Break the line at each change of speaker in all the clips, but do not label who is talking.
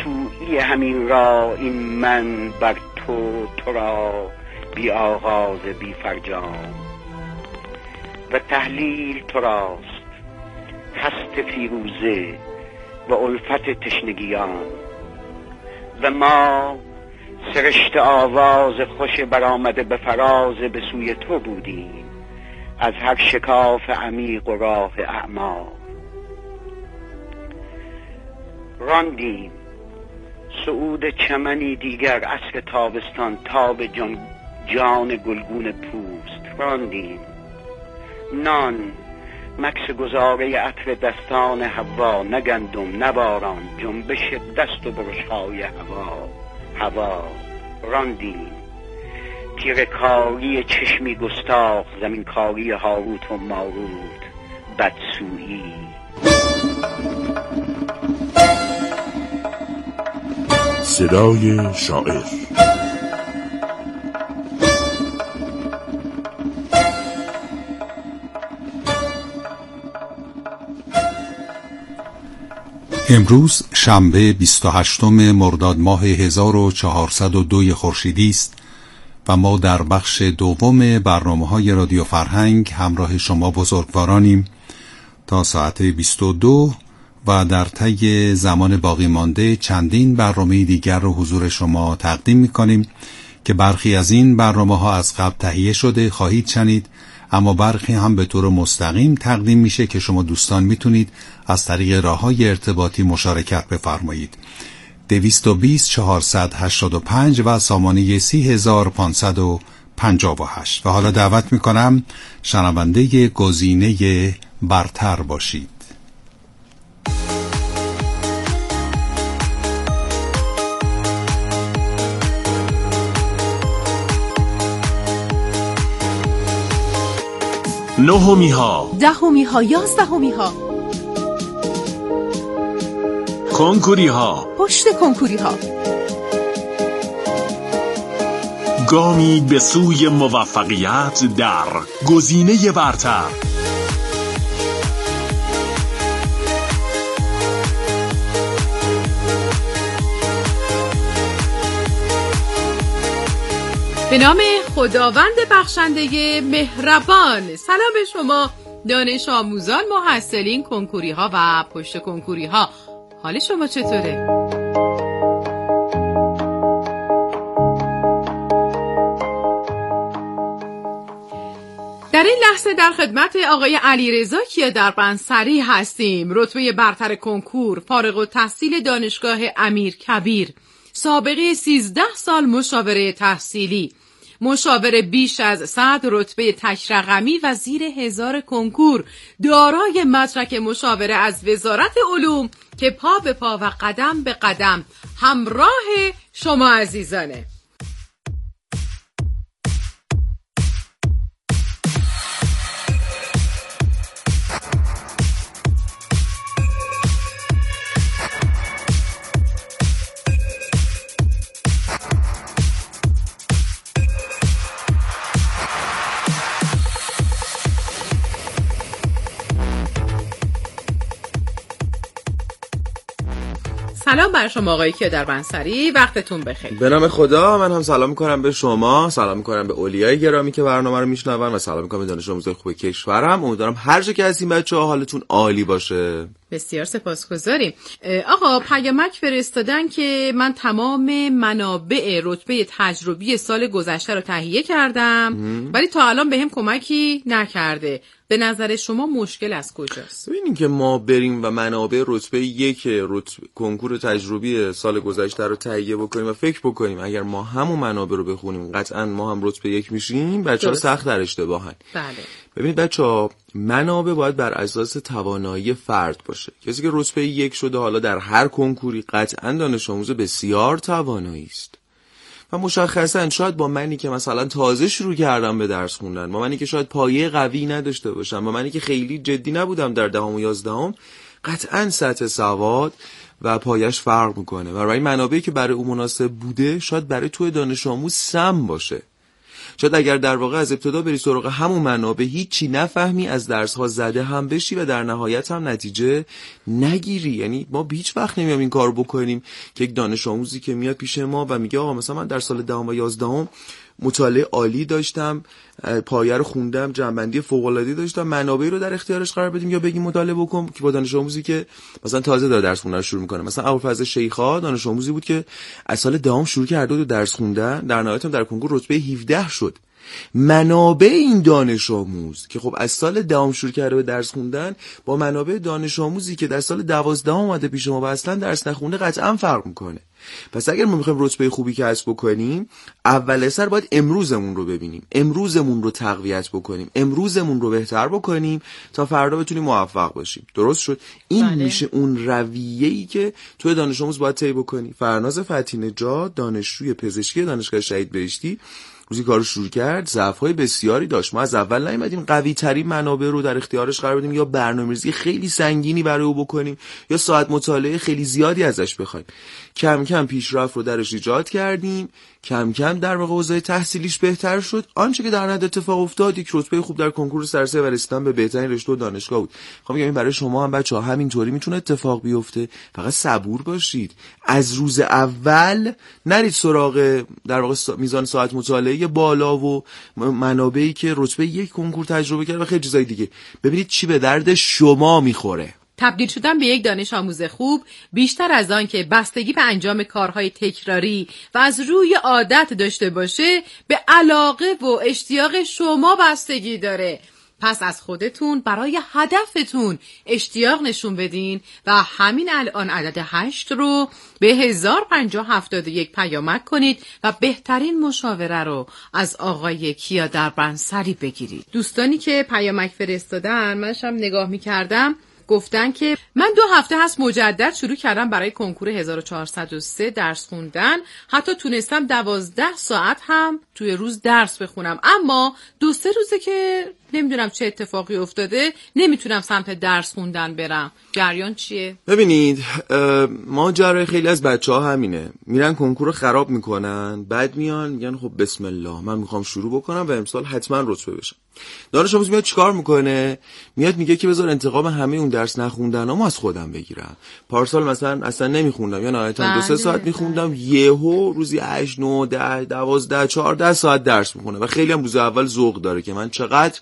بدسویی همین را این من بر تو را بی آغاز بی فرجام. و تحلیل تو راست هست فیروزه و الفت تشنگیان، و ما سرشت آواز خوش برآمده به فراز به سوی تو بودیم از هر شکاف عمیق و راه اعماق. راندیم صعود چمنی دیگر عصر تابستان تا به جان گلگون پوست. راندیم نان مکس گذاره عطر دستان هوا، نه گندم نه باران، جنبش دست و برش‌های هوا. راندیم تیره‌کاری چشمی گستاخ، زمینکاری هاروت و ماروت، بدسویی.
صدای شاعر.
امروز شنبه 28 مرداد ماه 1402 خورشیدی است و ما در بخش دوم برنامه‌های رادیو فرهنگ همراه شما بزرگوارانیم تا ساعت 22 و در طی زمان باقی مانده چندین برنامه دیگر رو حضور شما تقدیم می‌کنیم که برخی از این برنامه‌ها از قبل تهیه شده خواهید شنید، اما برخی هم به طور مستقیم تقدیم میشه که شما دوستان میتونید از طریق راه‌های ارتباطی مشارکت بفرمایید. 220 485 و سامانه 30558. و حالا دعوت میکنم شنونده گزینه برتر باشید.
نهمی ها،
دهمی ها، یازدهمی ها،
کنکوری ها،
پشت کنکوری ها،
گامی به سوی موفقیت در گزینه برتر.
به نام خداوند بخشنده مهربان. سلام به شما دانش آموزان، محصلین، کنکوری ها و پشت کنکوری ها. حال شما چطوره؟ در این لحظه در خدمت آقای علیرضا کیادربنصری هستیم. رتبه برتر کنکور، فارغ التحصیل دانشگاه امیرکبیر، سابقه 13 سال مشاوره تحصیلی، مشاور بیش از 100 رتبه تک رقمی و زیر 1000 کنکور، دارای مدرک مشاوره از وزارت علوم که پا به پا و قدم به قدم همراه شما عزیزانه. سلام بر شما آقای کیادربنصری، وقتتون بخیر.
به نام خدا. من هم سلام میکنم به شما، سلام میکنم به اولیای گرامی که برنامه رو میشنون و سلام میکنم به دانش آموزای خوب کشورم. امیدوارم هر جا که هستین بچه‌ها حالتون عالی باشه.
بسیار سپاسگزاریم. آقا پیامک فرستادن که من تمام منابع رتبه تجربی سال گذشته رو تهیه کردم ولی تا الان بهم کمکی نکرده. به نظر شما مشکل از کجاست؟
ببینین که ما بریم و منابع رتبه 1 کنکور تجربی سال گذشته رو تهیه بکنیم و فکر بکنیم اگر ما همون منابع رو بخونیم قطعا ما هم رتبه 1 میشیم، بچه‌ها سخت در اشتباهن.
بله.
ببینید بچه‌ها، منابع باید بر اساس توانایی فرد باشه. کسی که رتبه 1 شده حالا در هر کنکوری قطعا دانش آموز بسیار توانایی است. و مشخصا شاید با منی که مثلا تازه شروع کردم به درس خوندن، با منی که شاید پایه قوی نداشته باشم، با منی که خیلی جدی نبودم در دهم و 11ام، قطعا سطح سواد و پایش فرق میکنه و برای منابعی که برای اون مناسب بوده شاید برای توی دانش آموز سم باشه. شاید اگر در واقع از ابتدا بری سراغ همون منابع هیچی نفهمی، از درس‌ها زده هم بشی و در نهایت هم نتیجه نگیری. یعنی ما به هیچ وقت نمیام این کارو بکنیم که یک دانش آموزی که میاد پیش ما و میگه آقا مثلا من در سال 10 و 11 مطالعه عالی داشتم، پایه رو خوندم، جنبندی فوق‌العاده‌ای داشتم، منابعی رو در اختیارش قرار بدیم یا بگیم مطالعه بکن، که با دانش آموزی که مثلا تازه داره درس خوندن شروع میکنه. مثلا ابوالفضل شیخا دانش آموزی بود که از سال 10 شروع کرده بود درس خوندن، در نهایت هم در کنکور رتبه 17 شد. منابع این دانش آموز که خب از سال 10 شروع کرده به درس خوندن با منابع دانش آموزی که در سال 12 اومده پیش ما و اصلا درس نخونده قطعا فرق میکنه. پس اگر ما میخوایم رتبه خوبی کسب بکنیم، اول سر باید امروزمون رو ببینیم، امروزمون رو تقویت بکنیم، امروزمون رو بهتر بکنیم تا فردا بتونیم موفق باشیم. درست شد؟ این میشه اون رویه‌ای که توی دانش آموز باید طی بکنی. فرناز فتحی نژاد دانشجوی پزشکی دانشگاه شهید بهشتی روزی کارو شروع کرد، ضعف‌های بسیاری داشت. ما از اول نیومدیم قوی‌ترین منابع رو در اختیارش قرار بدیم یا برنامه‌ریزی خیلی سنگینی برای او بکنیم یا ساعت مطالعه خیلی زیادی ازش بخوایم. کم کم پیشرفت رو درش ایجاد کردیم، کم کم در واقع اوضاع تحصیلیش بهتر شد. آنچه که در نهایت اتفاق افتاد یک رتبه خوب در کنکور سرسه و رسیدن به بهترین رشته و دانشگاه بود. خب میگم این برای شما هم بچه‌ها همینطوری میتونه اتفاق بیفته. فقط صبور باشید. از روز اول نرید سراغ در واقع میزان ساعت مطالعه بالا و منابعی که رتبه 1 کنکور تجربه کرد و خیلی چیزای دیگه. ببینید چی به درد شما میخوره.
تبدیل شدن به یک دانش آموز خوب بیشتر از آن که بستگی به انجام کارهای تکراری و از روی عادت داشته باشه، به علاقه و اشتیاق شما بستگی داره. پس از خودتون برای هدفتون اشتیاق نشون بدین و همین الان عدد 8 رو به 105071 پیامک کنید و بهترین مشاوره رو از آقای کیا دربندسری بگیرید. دوستانی که پیامک فرستادن منشم نگاه میکردم، گفتن که من 2 هفته هست مجدد شروع کردم برای کنکور 1403 درس خوندن، حتی تونستم 12 ساعت هم توی روز درس بخونم، اما 2-3 روزه که نمیدونم چه اتفاقی افتاده نمیتونم سمت درس خوندن برم. جریان چیه؟
ببینید ماجرای خیلی از بچه‌ها همینه، میرن کنکور رو خراب میکنن، بعد میان میگن خب بسم الله من میخوام شروع بکنم و امسال حتما رتبه بشم. دانش آموز میاد چیکار میکنه؟ میاد میگه که بذار انتقام همه اون درس نخوندنامو از خودم بگیرم. پارسال مثلا اصلا نمیخوندم یا نهایتا 2-3 ساعت میخوندم، یهو روزی 8 9 10 12 14 ساعت درس میخونه و خیلی هم روز اول ذوق داره که من چقدر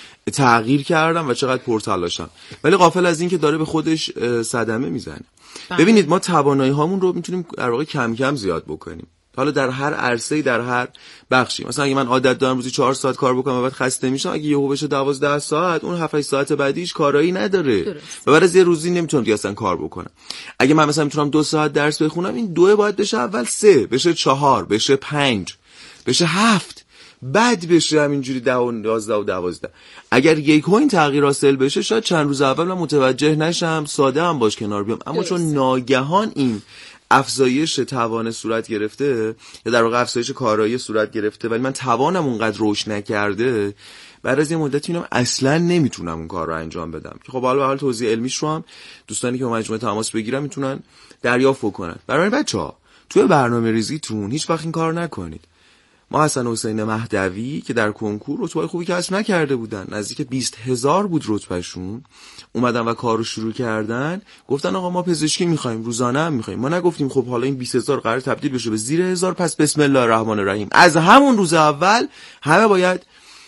تغییر کردم و چقدر پرتلاشم، ولی غافل از این که داره به خودش صدمه میزنه. ببینید ما توانایی هامون رو میتونیم در واقع کم کم زیاد بکنیم، حالا در هر عرصه‌ای در هر بخشی. مثلا اگه من عادت دارم روزی 4 ساعت کار بکنم و بعد خسته میشم، اگه یهو بشه 12 ساعت، اون 7-8 ساعت بعدیش کارایی نداره و بعد از یه روزی نمیتونم دیگه اصلا کار بکنم. اگه من مثلا میتونم 2 ساعت درس بخونم، این 2 باید بشه اول 3، بشه 4، بشه 5، بشه 7، بعد بشه همینجوری 10 و 11 و 12. اگر یکو این تغییر حاصل بشه، شاید چند روز اول من متوجه نشم، ساده هم باش کنار بیام، اما چون ناگهان این افزایش توان صورت گرفته یا در واقع افزایش کارایی صورت گرفته ولی من توانم اونقدر رشد نکرده، بعد از یه مدتی اینم اصلا نمیتونم اون کار رو انجام بدم. که خب حالا به حال توضیح علمیش رو هم دوستانی که با مجموعه تماس بگیرن میتونن دریافت کنن. برای بچه‌ها توی برنامه‌ریزیتون هیچ وقت این کار نکنید. ما حسن حسین مهدوی که در کنکور رتبه خوبی کسب نکرده بودن، نزدیک 20,000 بود رتبهشون، اومدن و کارو شروع کردن، گفتن آقا ما پزشکی می‌خوایم، روزانه هم می‌خوایم. ما نگفتیم خب حالا این 20,000 قرار تبدیل بشه به زیر 1000، پس بسم الله الرحمن الرحیم. از همون روز اول همه باید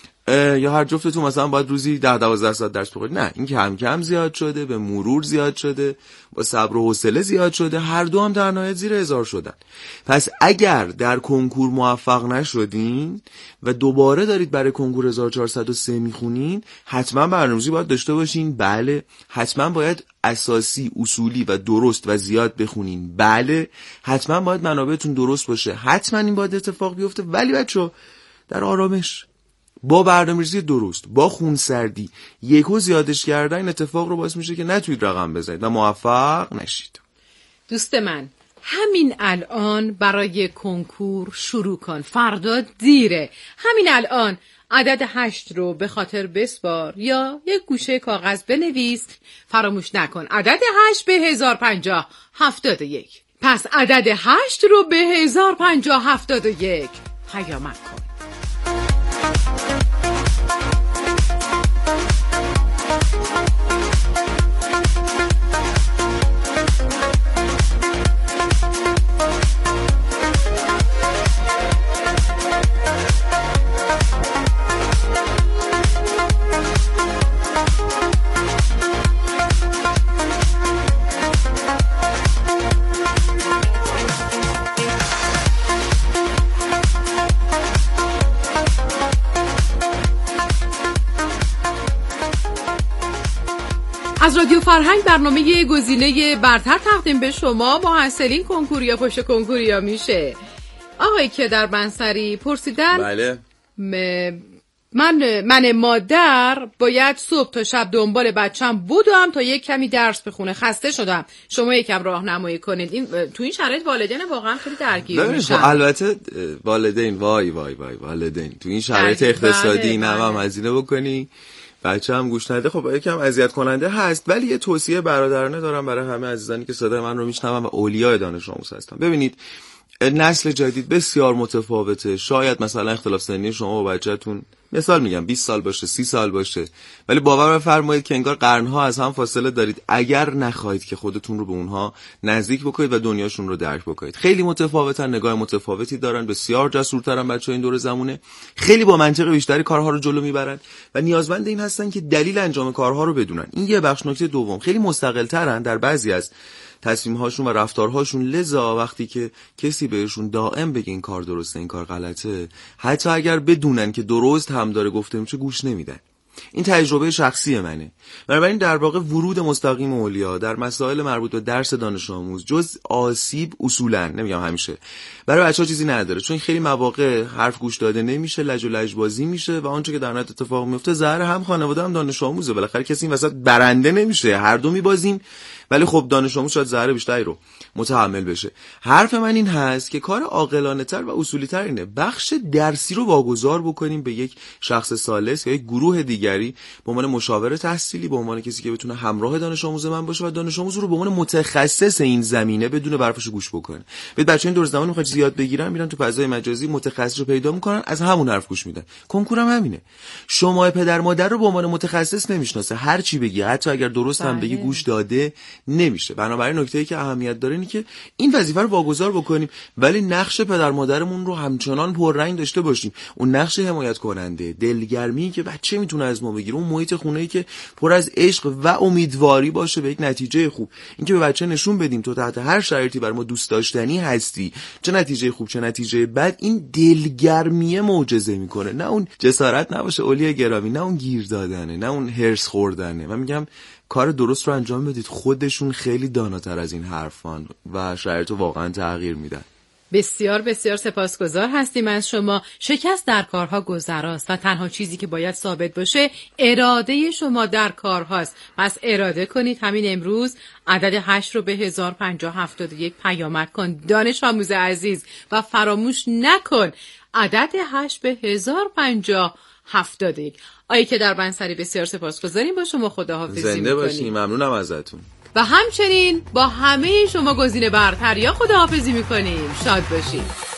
یا هر جفتتون مثلا باید روزی 10-12 ساعت درس بخونید. نه، این کم کم زیاد شده، به مرور زیاد شده، با صبر و حوصله زیاد شده، هر دو هم در نهایت زیر 1000 شدن. پس اگر در کنکور موفق نشدین و دوباره دارید برای کنکور 1403 میخونین، حتما برنامه‌ریزی باید داشته باشین. بله. حتما باید اساسی، اصولی و درست و زیاد بخونین. بله. حتما باید منابعتون درست باشه. حتما این باید اتفاق بیفته، ولی بچه‌ها در آرامش، با برنامه‌ریزی درست، با خونسردی، یکو زیادش کردن این اتفاق رو باعث میشه که نتوید رقم بزنید و موفق نشید.
دوست من، همین الان برای کنکور شروع کن، فردا دیره. همین الان عدد 8 رو به خاطر بسپار یا یک گوشه کاغذ بنویس. فراموش نکن عدد 8 به 105071. پس عدد 8 رو به 105071 پیامک کن. رادیو فرهنگ برنامه گزینه برتر تقدیم به شما محصلین کنکوریا پشت کنکوریا میشه. آقای کیدربنصری پرسیدن
بله
من مادر باید صبح تا شب دنبال بچم بودم تا یک کمی درس بخونه، خسته شدم، شما یکم راهنمایی کنید. این تو این شرایط والدین واقعا خیلی درگیر میشن.
البته والدین وای والدین تو این شرایط اقتصادی نمام هزینه بکنی بچه هم گوش نده، خب یکم اذیت کننده هست. ولی یه توصیه برادرانه دارم برای همه عزیزانی که صدای من رو میشنون و اولیای دانش آموز هستن. ببینید نسل جدید بسیار متفاوته. شاید مثلا اختلاف سنی شما و بچه‌تون مثال میگم 20 سال باشه 30 سال باشه، ولی باور بفرمایید که انگار قرنها از هم فاصله دارید اگر نخواهید که خودتون رو به اونها نزدیک بکنید و دنیاشون رو درک بکنید. خیلی متفاوتن، نگاه متفاوتی دارن، بسیار جسورترن بچه‌ها این دور زمونه، خیلی با منطق بیشتری کارها رو جلو میبرن و نیازمند این هستن که دلیل انجام کارها رو بدونن. این یه بخش. نکته دوم، خیلی مستقل‌ترن در بعضی از تصمیم‌هاشون و رفتارهاشون، لذا وقتی که کسی بهشون دائم بگه این کار درسته این کار غلطه، حتی اگر بدونن که درست هم داره گفته میشه گوش نمیدن. این تجربه شخصی منه. بنابراین در واقع ورود مستقیم اولیا در مسائل مربوط به درس دانش آموز جز آسیب اصولا نمیگم همیشه برای بچه‌ها چیزی نداره، چون خیلی مواقع حرف گوش داده نمیشه، لج و لجبازی میشه و آنچه که در نهایت اتفاق میفته ضرر هم خانواده هم دانش آموزه. بالاخره کسی این وسط برنده نمیشه، هر دو میبازیم، ولی خب دانش آموز شاید ضرر بیشتری رو متحمل بشه. حرف من این هست که کار عاقلانه تر و اصولی تر اینه بخش درسی رو واگذار بکنیم به یک شخص ثالث یا یک گروه دیگری به عنوان مشاور تحصیلی، به عنوان کسی که بتونه همراه دانش آموز من باشه و دانش آموز رو به عنوان متخصص این زمینه بدون برفش گوش بکنه. بچه‌ها این دور زمان میخواد زیاد بگیرن، میرن تو فضای مجازی متخصص رو پیدا میکنن، از همون حرف گوش میدن. کنکورم همینه. شما پدر مادر رو به عنوان متخصص نمیشناسه، هر چی بگی حتی اگر درست هم بگی گوش داده نمیشه. بنابراین نکته‌ای که اهمیت داره اینه که این وظیفه رو واگذار بکنیم، ولی نقش پدر مادرمون رو همچنان پررنگ داشته باشیم. اون نقش حمایت کننده، دلگرمی که بچه میتونه از ما بگیره، اون محیط خونه‌ای که پر از عشق و امیدواری باشه به یک نتیجه خوب. اینکه به بچه نشون بدیم تو تحت هر شرایطی برای ما دوست داشتنی هستی، چه نتیجه خوب چه نتیجه بد، این دلگرمی معجزه میکنه. نه اون جسارت نباشه اولیای گرامی، نه اون گیر دادنه، نه اون هرس خوردنه. من میگم کار درست رو انجام بدید. خودشون خیلی داناتر از این حرفان و شرایط رو واقعا تغییر میدن.
بسیار بسیار سپاسگزار هستیم از شما. شکست در کارها گذراست و تنها چیزی که باید ثابت باشه اراده شما در کارهاست. پس اراده کنید همین امروز عدد 8 رو به 105071 پیامک کن دانش آموز عزیز و فراموش نکن عدد 8 به 105071. آقای کیدربنصری بسیار سپاسگزاریم، با شما خداحافظی می‌کنیم.
زنده باشین، ممنونم ازتون.
و همچنین با همه شما گزینه برتر یا خداحافظی میکنیم. شاد باشید.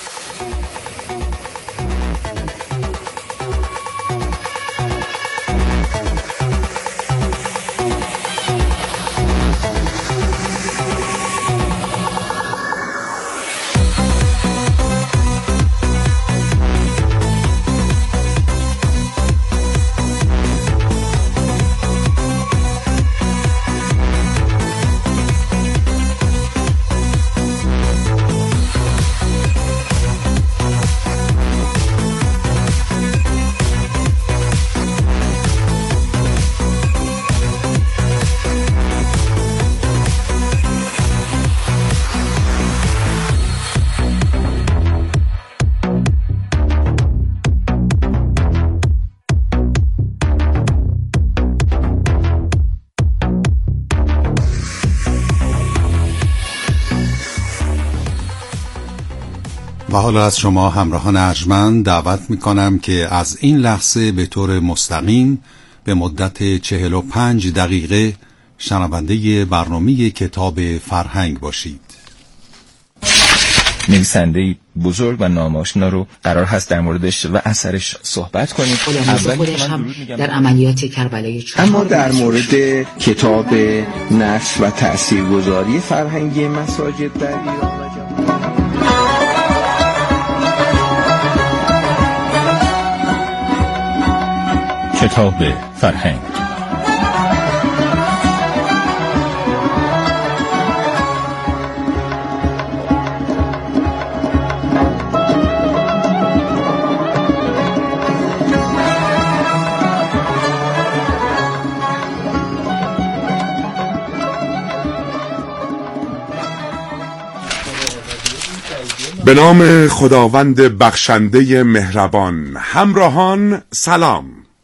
و حالا از شما همراهان ارجمند دعوت میکنم که از این لحظه به طور مستقیم به مدت 45 دقیقه شنونده برنامه کتاب فرهنگ باشید.
نویسنده بزرگ و ناماشنا رو قرار هست در موردش و اثرش صحبت کنیم.
خودش هم در عملیات کربلای 4
اما در مورد کتاب نشر و تاثیرگذاری فرهنگی مساجد در ایران و جهان کتاب فرهنگ.
به نام خداوند بخشنده مهربان. همراهان سلام.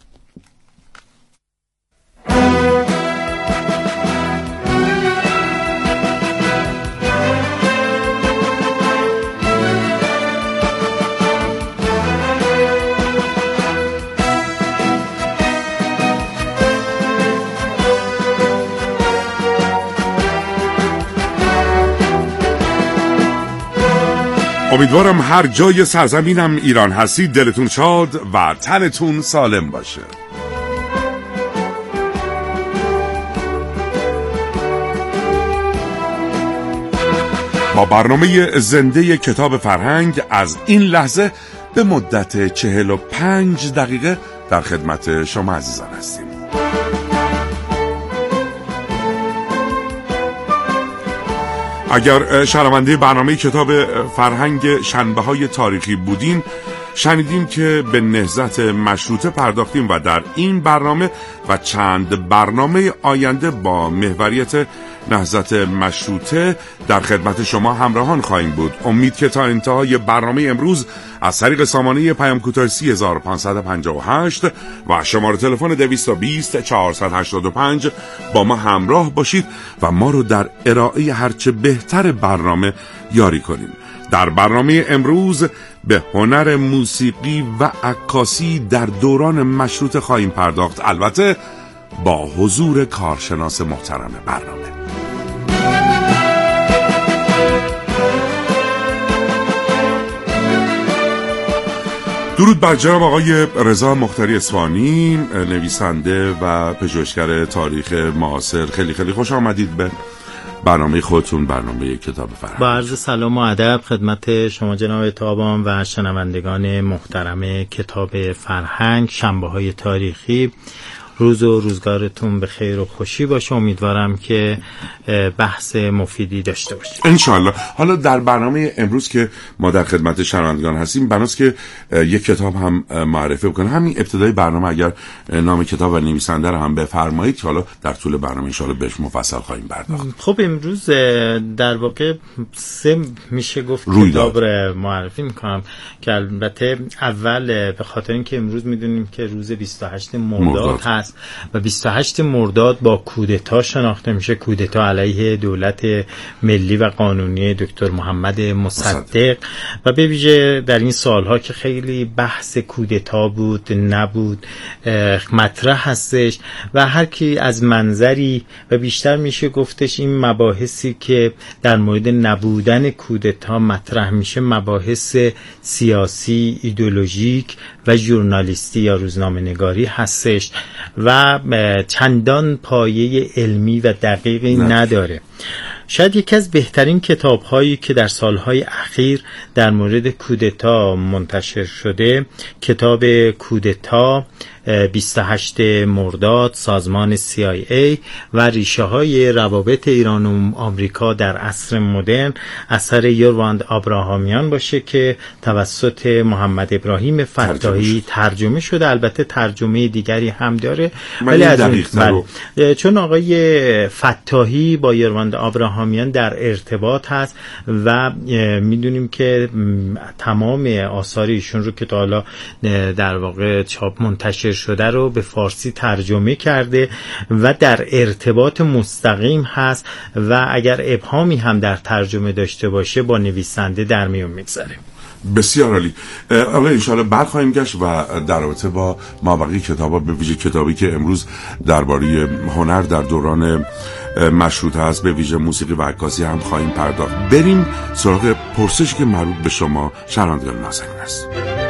امیدوارم هر جای سرزمینم ایران هستید دلتون شاد و تنتون سالم باشه. با برنامه زنده کتاب فرهنگ از این لحظه به مدت 45 دقیقه در خدمت شما عزیزان هستیم. اگر شنونده برنامه کتاب فرهنگ شنبه‌های تاریخی بودین، شنیدیم که به نهضت مشروطه پرداختیم و در این برنامه و چند برنامه آینده با محوریت نهضت مشروطه در خدمت شما همراهان خواهیم بود. امید که تا انتهای برنامه امروز از طریق سامانه پیام کوتاه 3558 و شماره تلفن 220 485 با ما همراه باشید و ما رو در ارائه هرچه بهتر برنامه یاری کنید. در برنامه امروز به هنر موسیقی و عکاسی در دوران مشروطه خواهیم پرداخت، البته با حضور کارشناس محترم برنامه. درود بر جناب آقای رضا مختاری اصفهانی، نویسنده و پژوهشگر تاریخ معاصر. خیلی خیلی خوش آمدید به برنامه خودتون، برنامه کتاب فرهنگ.
با عرض سلام و ادب خدمت شما جناب تابان و شنوندگان محترم کتاب فرهنگ. شنبه‌های تاریخی، روز و روزگارتون به خیر و خوشی باشه. امیدوارم که بحث مفیدی داشته باشیم
انشالله. حالا در برنامه امروز که ما در خدمت شنوندگان هستیم، بناست که یک کتاب هم معرفی بکنم. همین ابتدای برنامه اگر نام کتاب و نویسنده رو هم بفرمایید، حالا در طول برنامه انشالله بهش مفصل خواهیم پرداخت.
خب امروز در واقع سه میشه گفت کتاب رو معرفی میکنم که البته اول به خاطر اینکه امروز میدونیم که روز 28 مرداد هست و 28 مرداد با کودتا شناخته میشه. کودتا علیه دولت ملی و قانونی دکتر محمد مصدق و به ویژه در این سالها که خیلی بحث کودتا بود نبود مطرح هستش و هر کی از منظری و بیشتر میشه گفتش این مباحثی که در مورد نبودن کودتا مطرح میشه مباحث سیاسی، ایدئولوژیک و ژورنالیستی یا روزنامه نگاری هستش و چندان پایه علمی و دقیقی نداره. شاید یکی از بهترین کتاب‌هایی که در سالهای اخیر در مورد کودتا منتشر شده، کتاب کودتا 28 مرداد، سازمان CIA و ریشه های روابط ایران و آمریکا در عصر مدرن، اثر یوروند آبراهامیان باشه که توسط محمد ابراهیم فتاحی ترجمه شده. البته ترجمه دیگری هم داره ولی از چون آقای فتاحی با یوروند آبراهامیان در ارتباط هست و میدونیم که تمام آثار ایشون رو که تا حالا در واقع چاپ منتشر شده رو به فارسی ترجمه کرده و در ارتباط مستقیم هست و اگر ابهامی هم در ترجمه داشته باشه با نویسنده در میون میگذاره.
بسیار عالی. حالا انشاءالله برخواهیم گشت و در رابطه با مابقی کتابا، به ویژه کتابی که امروز درباره هنر در دوران مشروطه است، به ویژه موسیقی و عکاسی هم خواهیم پرداخت. بریم سراغ پرسشی که مربوط به شما شنوندگان نازنین است.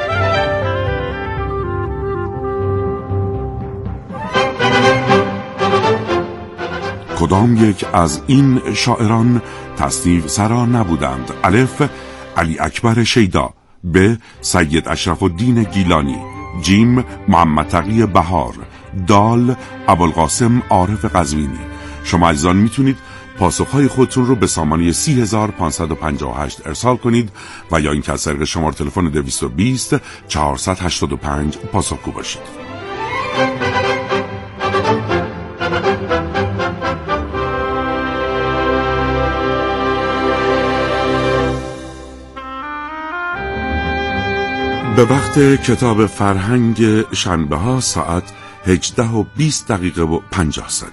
کدام یک از این شاعران تصنیف سرا نبودند؟ الف، علی اکبر شیدا. ب، سید اشرف الدین گیلانی. جیم، محمد تقی بهار. دال، ابوالقاسم عارف قزوینی. شما عزیزان میتونید پاسخهای خودتون رو به سامانه 30558 ارسال کنید و یا اینکه از طریق شماره تلفن 220 485 پاسخگو باشید. به وقت کتاب فرهنگ شنبه ها ساعت 18:20:50.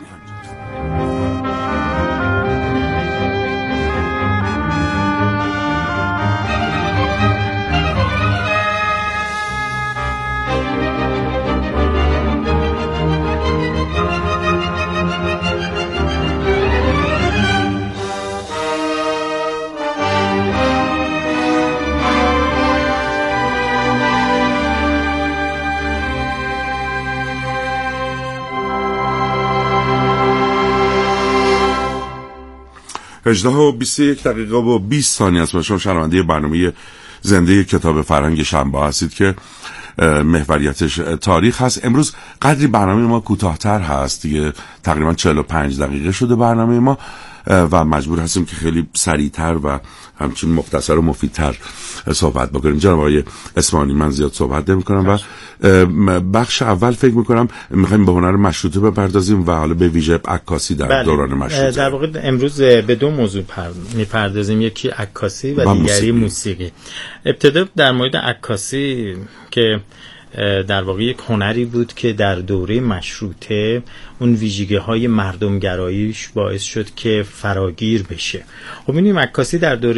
18:21:20 است و شما شنونده برنامه زنده کتاب فرهنگ شنبه هستید که محوریتش تاریخ هست. امروز قدری برنامه ما کوتاه‌تر هست دیگه، تقریبا 45 دقیقه شده برنامه ما و مجبور هستیم که خیلی سریعتر و همچنین مختصر و مفیدتر صحبت بکنیم. جناب آقای اسماعیلی، من زیاد صحبت نمی‌کنم و بخش اول فکر می‌کنم می‌خوایم به هنر مشروطه بپردازیم و حالا به ویژه عکاسی در دوران مشروطه.
در واقع امروز به دو موضوع می‌پردازیم، یکی عکاسی و دیگری موسیقی. ابتدا در مورد عکاسی که در واقع یک هنری بود که در دوره مشروطه اون ویژگی‌های مردمگراییش باعث شد که فراگیر بشه. خب می‌بینیم عکاسی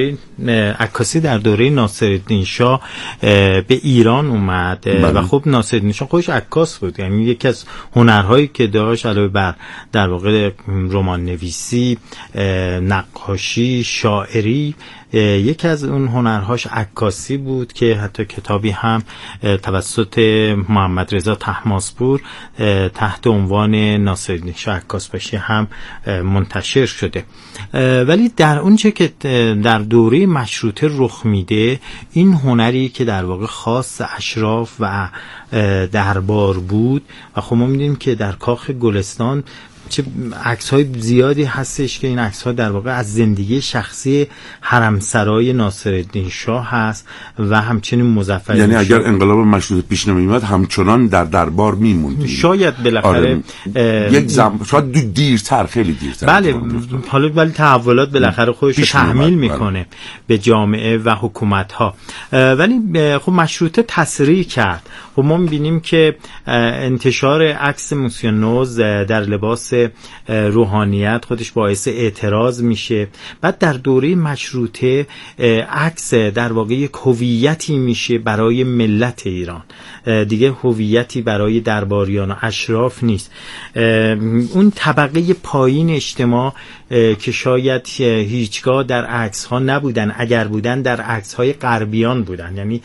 در دوره ناصرالدین شاه به ایران اومد و خب ناصرالدین شاه خودش عکاس بود، یعنی یکی از هنرهایی که داشت علاوه بر در واقع رمان نویسی، نقاشی، شاعری، یکی از اون هنرهاش عکاسی بود که حتی کتابی هم توسط محمد رضا طهماسپور تحت عنوان ناصرالدین شاه عکاسباشی هم منتشر شده. ولی در اونچه که در دوره مشروطه رخ میده، این هنری که در واقع خاص اشراف و دربار بود و خب ما می‌دونیم که در کاخ گلستان چه عکس‌های زیادی هستش که این عکس‌ها در واقع از زندگی شخصی حرمسرای ناصرالدین شاه هست و همچنین مظفر.
یعنی اگر انقلاب مشروطه پیش نمی‌اومد همچنان در دربار می‌موند.
شاید بالاخره
یک شاید دیرتر، خیلی دیرتر.
بله، حالا ولی تحولات بالاخره خودش رو تحمیل میکنه به جامعه و حکومت‌ها. ولی خب مشروطه تسریع کرد. خب ما می‌بینیم که انتشار عکس موسیونوز در لباس روحانیت خودش باعث اعتراض میشه. بعد در دوره مشروطه عکس در واقع یک هویتی میشه برای ملت ایران، دیگه هویتی برای درباریان و اشراف نیست. اون طبقه پایین اجتماع که شاید هیچگاه در عکس ها نبودن، اگر بودن در عکس های غربیان بودن، یعنی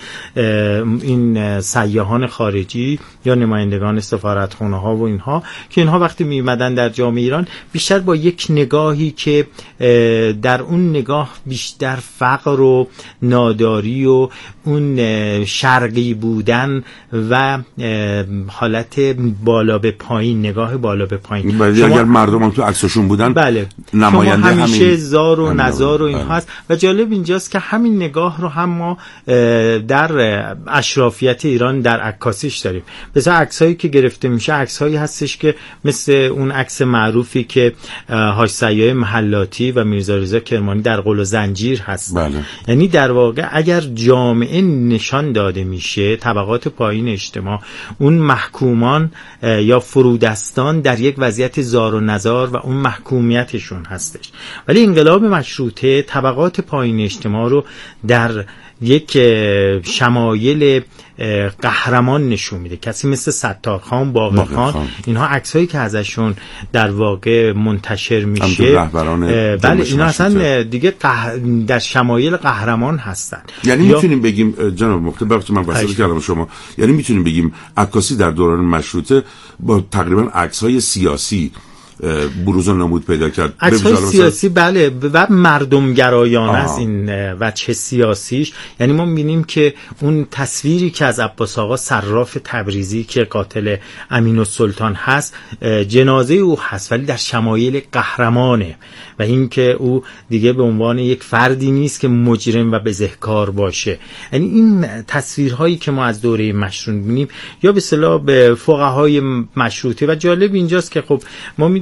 این سیاحان خارجی یا نمایندگان سفارتخانه ها و اینها، که اینها وقتی می اومدن در جامعه ایران بیشتر با یک نگاهی که در اون نگاه بیشتر فقر و ناداری و اون شرقی بودن و حالت بالا به پایین، نگاه بالا به پایین.
اگر مردم هم تو عکسشون بودن،
بله،
نماینده
همیشه زار و نزار و این هست. و جالب اینجاست که همین نگاه رو هم ما در اشرافیت ایران در عکاسیش داریم. مثلا عکسایی که گرفته میشه عکسایی هستش که مثل اون عکس معروفی که حاج سیاح محلاتی و میرزا رضا کرمانی در قل و زنجیر هست.
بله.
یعنی در واقع اگر جامعه نشان داده میشه، طبقات پایین اجتماع، اون محکومان یا فرودستان در یک وضعیت زار و نزار و اون محکومیتشون هستش. ولی انقلاب مشروطه طبقات پایین اجتماع رو در یک شمایل قهرمان نشون میده. کسی مثل ستارخان، باقرخان، اینها عکسایی که ازشون در واقع منتشر میشه، بله، اینا اصلا دیگه در شمایل قهرمان هستن.
یعنی میتونیم بگیم جناب مفتی، بخاطر من واسه کلام شما، یعنی میتونیم بگیم عکاسی در دوران مشروطه با تقریبا عکس‌های سیاسی بروز و نمود پیدا کرد.
عکس‌های سیاسی، بله، و مردمگرایانه است این وجه سیاسیش. یعنی ما می‌بینیم که اون تصویری که از عباس آقا صراف تبریزی که قاتل امین‌السلطان هست، جنازه او هست ولی در شمایل قهرمانه و این که او دیگه به عنوان یک فردی نیست که مجرم و بزهکار باشه. یعنی این تصویرهایی که ما از دوره مشروطه می‌بینیم یا به اصطلاح به فقهای مشروطه. و جالب اینجاست که خب ما می‌دونیم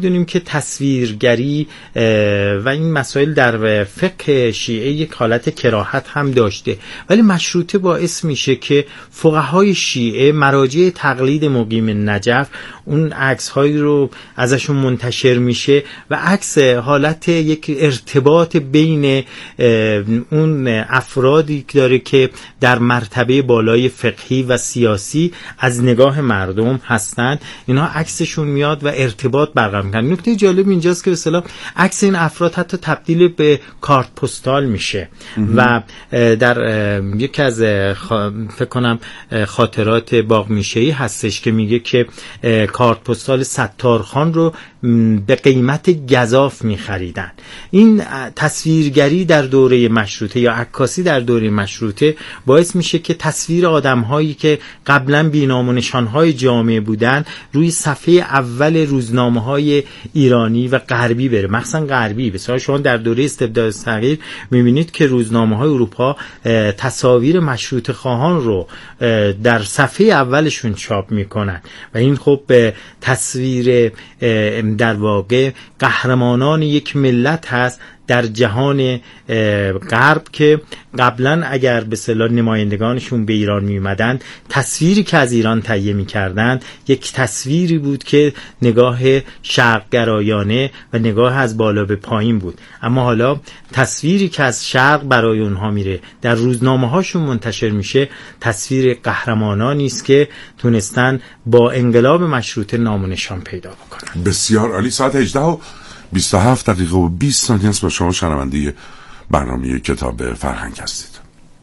میدونیم که تصویرگری و این مسائل در فقه شیعه یک حالت کراهت هم داشته، ولی مشروطه باعث میشه که فقهای شیعه مراجع تقلید مقیم نجف اون عکس هایی رو ازشون منتشر میشه و عکس حالت یک ارتباط بین اون افرادی داره که در مرتبه بالای فقهی و سیاسی از نگاه مردم هستن، اینا عکسشون میاد و ارتباط برقرار میکنن. نکته جالب اینجاست که به اصطلاح عکس این افراد حتی تبدیل به کارت پستال میشه و در یکی از فکر کنم خاطرات باغمیشه‌ای هستش که میگه که کارت پستال ستارخان رو به قیمت گزاف میخریدن. این تصویرگری در دوره مشروطه یا عکاسی در دوره مشروطه باعث میشه که تصویر آدم‌هایی که قبلا بی‌نام و نشان‌های جامعه بودن روی صفحه اول روزنامه‌های ایرانی و غربی بره، مخصوصا غربی. مثلا شما در دوره استبداد صغیر می‌بینید که روزنامه‌های اروپا تصاویر مشروطه خواهان رو در صفحه اولشون چاپ میکنن و این خب تصویر در واقع قهرمانان یک ملت هست در جهان غرب که قبلا اگر به اصطلاح نمایندگانشون به ایران می اومدن، تصویری که از ایران تهیه می کردن یک تصویری بود که نگاه شرقگرایانه و نگاه از بالا به پایین بود. اما حالا تصویری که از شرق برای اونها میره در روزنامه هاشون منتشر میشه تصویر قهرمانانی است که تونستن با انقلاب مشروطه نام و نشان پیدا بکنن.
بسیار عالی. ساعت 18:27 و 20 ثانیه است. با شما شنونده برنامه کتاب فرهنگ هستید.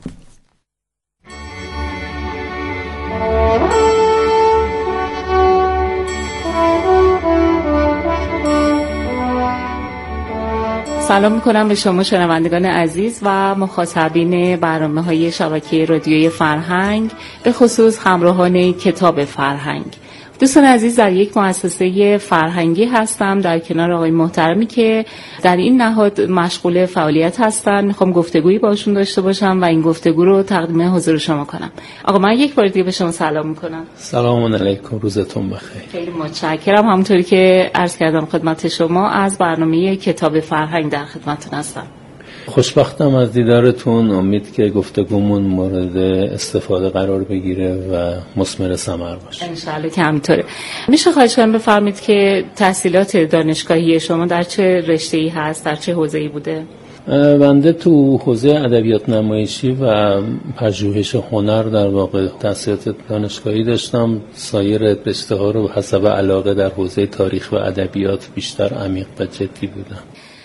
سلام میکنم به شما شنوندگان عزیز و مخاطبین برنامه‌های شبکه رادیوی فرهنگ، به خصوص همراهان کتاب فرهنگ. دوستان عزیز، در یک مؤسسه فرهنگی هستم در کنار آقای محترمی که در این نهاد مشغول فعالیت هستن. میخوام گفتگویی باشون داشته باشم و این گفتگو رو تقدیم حضور شما کنم. آقا من یک بار دیگه به شما سلام میکنم.
سلام علیکم، روزتون بخیر.
خیلی متشکرم. همونطوری که عرض کردم خدمت شما، از برنامه کتاب فرهنگ در خدمتتون هستم.
خوشبختم از دیدارتون. امید که گفتگومون مورد استفاده قرار بگیره و مثمر ثمر باشه.
انشالله که همینطوره. میشه خواهش کنم بفرمایید که تحصیلات دانشگاهی شما در چه رشته‌ای هست، در چه حوزه‌ای بوده؟
بنده تو حوزه ادبیات نمایشی و پژوهش هنر در واقع تحصیلات دانشگاهی داشتم. سایر رشته‌ها رو حسب علاقه در حوزه تاریخ و ادبیات بیشتر عمیق و جدی بودم.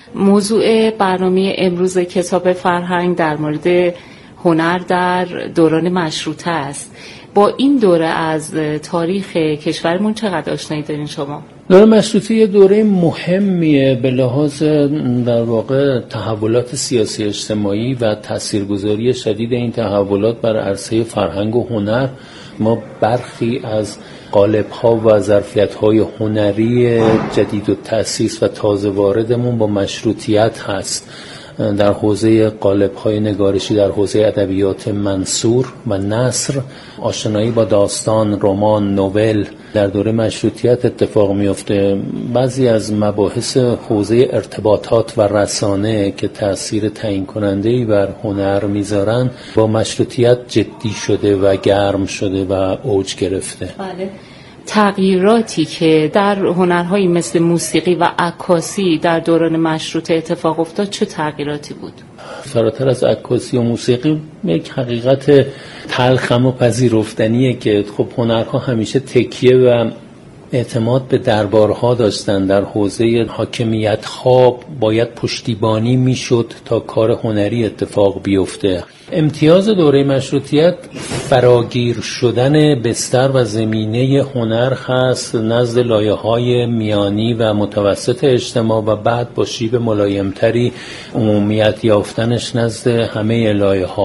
موضوع برنامه امروز کتاب فرهنگ در مورد هنر در دوران مشروطه است. با این دوره از تاریخ کشورمون چقدر آشنایی دارین شما؟
دوره مشروطه یه دوره مهمیه به لحاظ در واقع تحولات سیاسی اجتماعی و تاثیرگذاری شدید این تحولات بر عرصه فرهنگ و هنر. ما برخی از قالب‌ها و ظرفیت‌های هنری جدید و تأسیس و تازه واردمون با مشروطیت هست. در حوزه قالب‌های نگارشی، در حوزه ادبیات منثور و نثر، آشنایی با داستان، رمان، نوول در دوره مشروطیت اتفاق میفته. بعضی از مباحث حوزه ارتباطات و رسانه که تأثیر تعیین کننده‌ای بر هنر میذارن با مشروطیت جدی شده و گرم شده و اوج گرفته.
بله. تغییراتی که در هنرهایی مثل موسیقی و عکاسی در دوران مشروطه اتفاق افتاد چه تغییراتی بود؟
فراتر از عکاسی و موسیقی یک حقیقت تلخ اما پذیرفتنیه که خب هنرها همیشه تکیه و اعتماد به دربارها داشتن. در حوزه حاکمیت ها باید پشتیبانی میشد تا کار هنری اتفاق بیفته. امتیاز دوره مشروطیت فراگیر شدن بستر و زمینه هنر هست نزد لایه‌های میانی و متوسط اجتماع و بعد با شیب ملایمتری عمومیت یافتنش نزد همه لایه‌ها.